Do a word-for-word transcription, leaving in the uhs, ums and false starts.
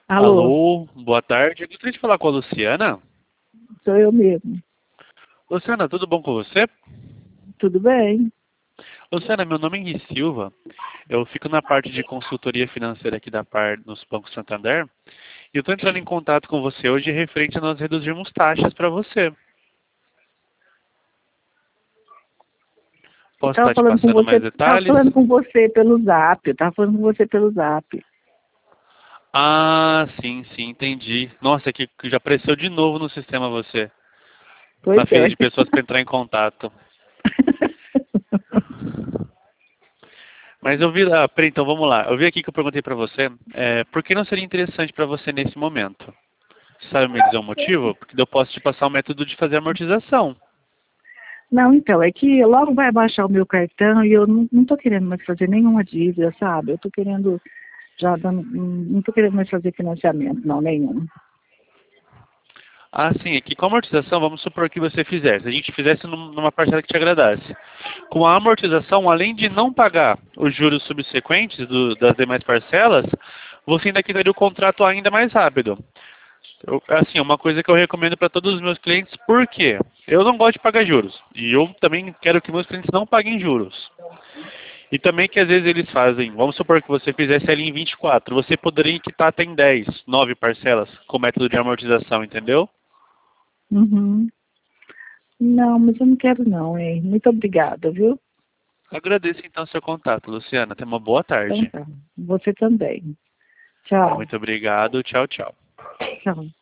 Alô, Alô, boa tarde. Eu gostaria de falar com a Luciana. sou eu mesmo. Luciana, tudo bom com você? Tudo bem? Luciana, meu nome é Gui Silva. Eu fico na parte de consultoria financeira aqui da Par nos Bancos Santander. E eu estou entrando em contato com você hoje referente a nós reduzirmos taxas para você. Eu Posso estava estar te falando com passando você, mais estava detalhes? falando com você pelo Zap, eu estava falando com você pelo Zap. Ah, sim, sim, entendi. Nossa, que que já apareceu de novo no sistema você. Pois Na fila é. de pessoas para entrar em contato. Mas eu vi, ah, peraí, então vamos lá. Eu vi aqui que eu perguntei para você, é, por que não seria interessante para você nesse momento? Sabe me dizer o motivo? Porque eu posso te passar o método de fazer amortização. Não, então, é que logo vai baixar o meu cartão e eu não, não tô querendo mais fazer nenhuma dívida, sabe? Eu tô querendo, já dando, não tô querendo mais fazer financiamento, não, nenhum. Ah, sim, é que com a amortização, vamos supor que você fizesse. A gente fizesse num- numa parcela que te agradasse. Com a amortização, além de não pagar os juros subsequentes do- das demais parcelas, você ainda quitaria o contrato ainda mais rápido. Eu, assim, é uma coisa que eu recomendo para todos os meus clientes, porque eu não gosto de pagar juros. E eu também quero que meus clientes não paguem juros. E também que às vezes eles fazem, vamos supor que você fizesse ela em vinte e quatro, você poderia quitar até em dez, nove parcelas com o método de amortização, entendeu? Uhum. Não, mas eu não quero não, hein? Muito obrigada, viu? Agradeço então seu contato, Luciana. Tenha uma boa Então tarde. tá. Você também. Tchau. Muito obrigado. Tchau, tchau. Tchau.